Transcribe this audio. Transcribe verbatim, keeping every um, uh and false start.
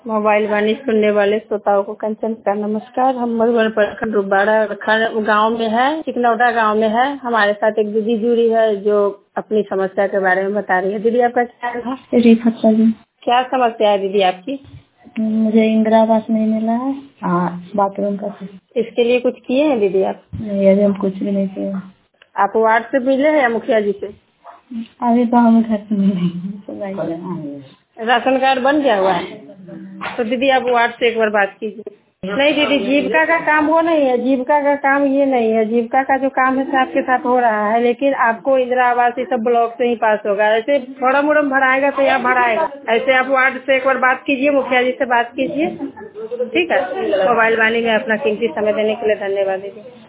Mobile वाणी सुनने वाले श्रोताओं को कंचन का नमस्कार। हम मधुबन प्रखंड रुबाड़ा गांव में है, चिकनौटा गांव में है। हमारे साथ एक दीदी जुड़ी है जो अपनी समस्या के बारे में बता रही है। दीदी आपका क्या नाम है? क्या समस्या है दीदी आपकी? मुझे इंदिरा आवास नहीं मिला है। हाँ, बाथरूम का। इसके लिए कुछ किए हैं दीदी आप? नहीं, अभी हम कुछ भी नहीं किए। आप वार्ड से मिले हैं या मुखिया जी से? अभी तो हम घर से मिले। राशन कार्ड बन गया हुआ है तो दीदी आप वार्ड से एक बार बात कीजिए। नहीं दीदी, जीविका का काम वो नहीं है, जीविका का काम ये नहीं है। जीविका का जो काम है आपके साथ हो रहा है, लेकिन आपको इंदिरा आवास ये सब ब्लॉक से ही पास होगा। ऐसे फॉर्म उड़म भराएगा तो यहाँ भराएगा। ऐसे आप वार्ड से एक बार बात कीजिए, मुखिया जी से बात कीजिए, ठीक है। मोबाइल वाणी में अपना कीमती समय देने के लिए धन्यवाद दीदी।